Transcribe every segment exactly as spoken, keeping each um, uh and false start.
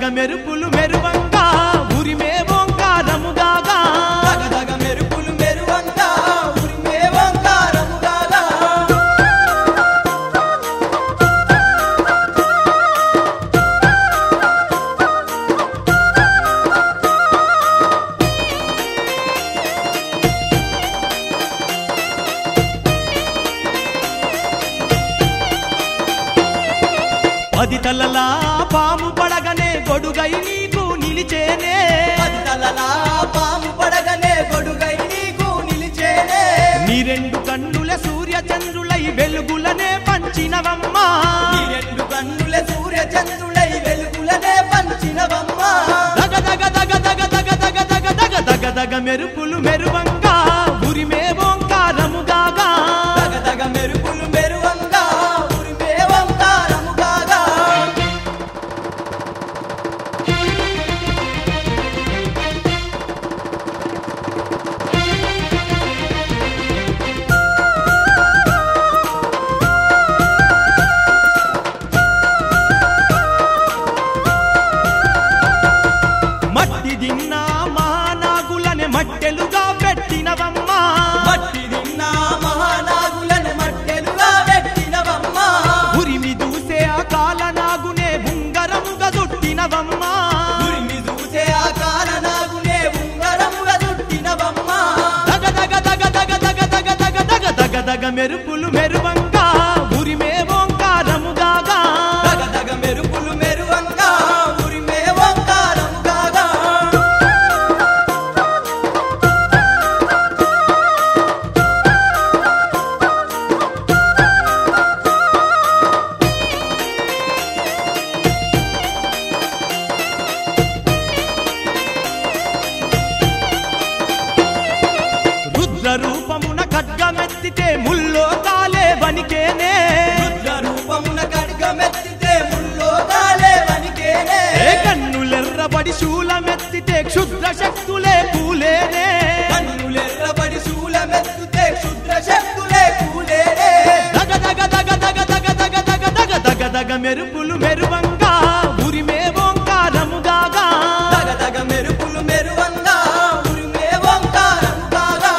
దగ మెరుపులు మెరువంగా ఉరిమే ఓంకారముగాగా దగ దగ మెరుపులు మెరువంగా ఉరిమే ఓంకారముగాగా పది తలలా పాము పడగనే గొడుగై నీకు నిలిచేనే పది తలలా పాము పడగనే గొడుగై నీకు నిలిచేనే నీ రెండు కన్నుల సూర్య చంద్రులై వెలుగులనే పంచినవమ్మా నీ రెండు కన్నుల సూర్య చంద్రులై వెలుగులనే పంచినవమ్మా దగ దగ దగ దగ దగ దగ దగ దగ దగ దగ మెరుపులు మెరువంగా ఉరిమే ఓంకారముగాగా దగ దగ మెరుపులు మెరువంగా ఉరిమే ఓంకారముగాగా మట్టి దిన్న మహానాగులనే మట్టెలుగా పెట్టినవమ్మా మట్టి దిన్నా మహానాగులను మట్టెలుగా పెట్టినవమ్మా ఉరిమి దూసే ఆ కాలనాగునే ఉంగరముగా చుట్టినవమ్మా ఉరిమి చూసే ఆ కాలనాగునే ఉంగరముగా చుట్టినవమ్మా దగ దగ దగ దగ దగ దగ దగ దగ దగ దగ మెరుపులు మెరువంగా ఉరిమే ఓంకారముగాగా దగ దగ మెరుపులు మెరువంగా ఉరిమే ఓంకారముగాగా రుద్ర రూపమున ఖడ్గమెత్తితే ముల్లో కాలే వనికేనే రుద్ర రూపమున ఖడ్గమెత్తితే ముల్లోకాలే వనికేనే ఏ కన్నులెర్రబడి శూలమెత్తితే క్షుద్ర శక్తులే కూలేనే కన్నులెర్రబడి శూలమెత్తితే క్షుద్ర శక్తులే కూలేనే దగ దగ దగ దగ దగ దగ దగ దగ దగ దగ మెరుపులు మెరువంగా ఉరిమే ఓంకారముగాగా దగ దగ మెరుపులు మెరువంగా ఉరిమే ఓంకారముగాగా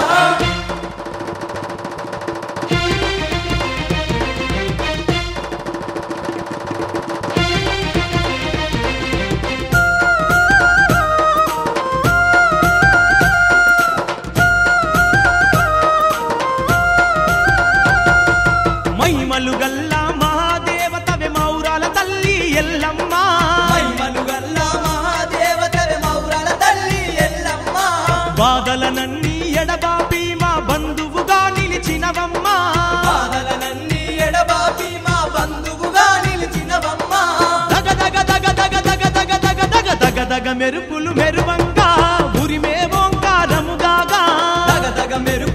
మహిమలు గల్లా మహాదేవతవే మౌరాల తల్లి ఎల్లమ్మ మహిమలు గల్ల మహాదేవతవే మౌరాల తల్లి ఎల్లమ్మ బాధలనన్నీ ఎడబాపి మా బంధువుగా నిలిచినవమ్మా బాధలనన్నీ ఎడబాపి మా బంధువుగా నిలిచినవమ్మ దగ దగ దగ దగ దగ దగ దగ దగ దగ దగ మెరుపులు మెరువంగా ఉరిమే ఓంకారముగాగా దగ దగ మెరుపులు